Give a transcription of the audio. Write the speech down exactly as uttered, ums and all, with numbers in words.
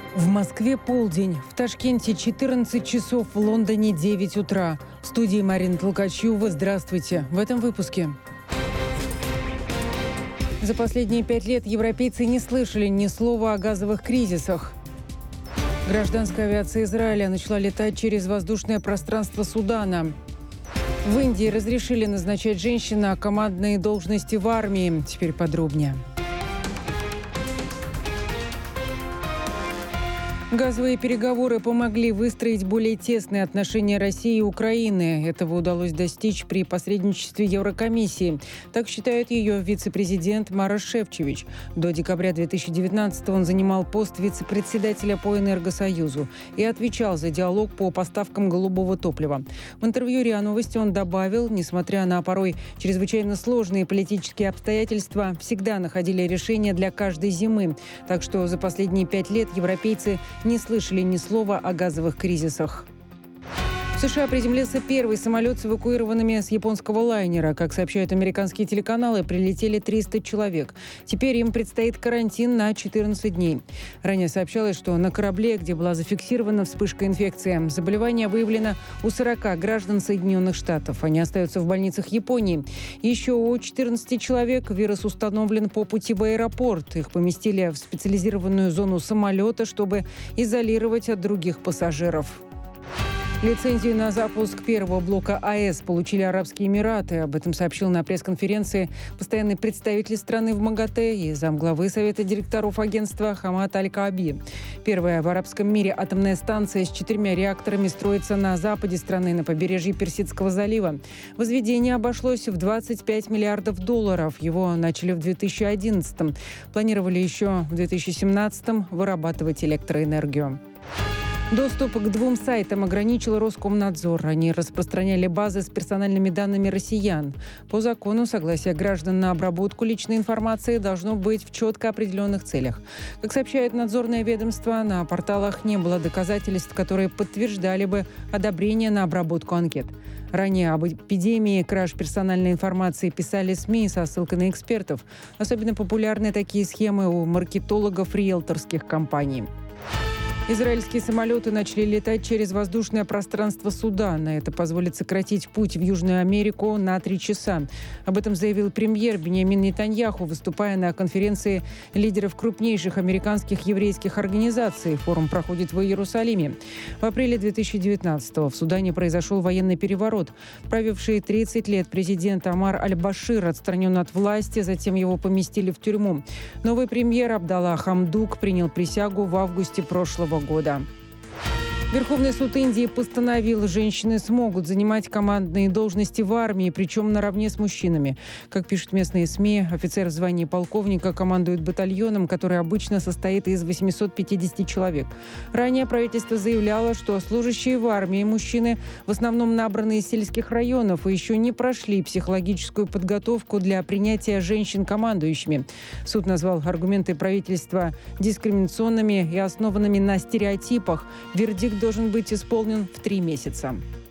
В Москве полдень, в Ташкенте четырнадцать часов, в Лондоне девять утра. В студии Марина Толкачева. Здравствуйте. В этом выпуске. За последние пять лет европейцы не слышали ни слова о газовых кризисах. Гражданская авиация Израиля начала летать через воздушное пространство Судана. В Индии разрешили назначать женщин на командные должности в армии. Теперь подробнее. Газовые переговоры помогли выстроить более тесные отношения России и Украины. Этого удалось достичь при посредничестве Еврокомиссии. Так считает ее вице-президент Мараш Шефчович. До декабря две тысячи девятнадцатого он занимал пост вице-председателя по Энергосоюзу и отвечал за диалог по поставкам голубого топлива. В интервью РИА Новости он добавил, несмотря на порой чрезвычайно сложные политические обстоятельства, всегда находили решения для каждой зимы. Так что за последние пять лет европейцы не слышали ни слова о газовых кризисах. В США приземлился первый самолет с эвакуированными с японского лайнера. Как сообщают американские телеканалы, прилетели триста человек. Теперь им предстоит карантин на четырнадцать дней. Ранее сообщалось, что на корабле, где была зафиксирована вспышка инфекции, заболевание выявлено у сорока граждан Соединенных Штатов. Они остаются в больницах Японии. Еще у четырнадцати человек вирус установлен по пути в аэропорт. Их поместили в специализированную зону самолета, чтобы изолировать от других пассажиров. Лицензию на запуск первого блока АЭС получили Арабские Эмираты. Об этом сообщил на пресс-конференции постоянный представитель страны в МАГАТЭ и замглавы Совета директоров агентства Хамад Аль-Кааби. Первая в арабском мире атомная станция с четырьмя реакторами строится на западе страны, на побережье Персидского залива. Возведение обошлось в двадцать пять миллиардов долларов. Его начали в две тысячи одиннадцатом. Планировали еще в две тысячи семнадцатом вырабатывать электроэнергию. Доступ к двум сайтам ограничил Роскомнадзор. Они распространяли базы с персональными данными россиян. По закону, согласие граждан на обработку личной информации должно быть в четко определенных целях. Как сообщает надзорное ведомство, на порталах не было доказательств, которые подтверждали бы одобрение на обработку анкет. Ранее об эпидемии краж персональной информации писали СМИ со ссылкой на экспертов. Особенно популярны такие схемы у маркетологов риэлторских компаний. Израильские самолеты начали летать через воздушное пространство Судана. Это позволит сократить путь в Южную Америку на три часа. Об этом заявил премьер Биньямин Нетаньяху, выступая на конференции лидеров крупнейших американских еврейских организаций. Форум проходит в Иерусалиме. В апреле две тысячи девятнадцатого в Судане произошел военный переворот. Правивший тридцать лет президент Омар Аль-Башир отстранен от власти, затем его поместили в тюрьму. Новый премьер Абдалла Хамдук принял присягу в августе прошлого года. Верховный суд Индии постановил, женщины смогут занимать командные должности в армии, причем наравне с мужчинами. Как пишут местные СМИ, офицер в звании полковника командует батальоном, который обычно состоит из восьмисот пятидесяти человек. Ранее правительство заявляло, что служащие в армии мужчины в основном набраны из сельских районов и еще не прошли психологическую подготовку для принятия женщин командующими. Суд назвал аргументы правительства дискриминационными и основанными на стереотипах. Вердикт должен быть исполнен в три месяца.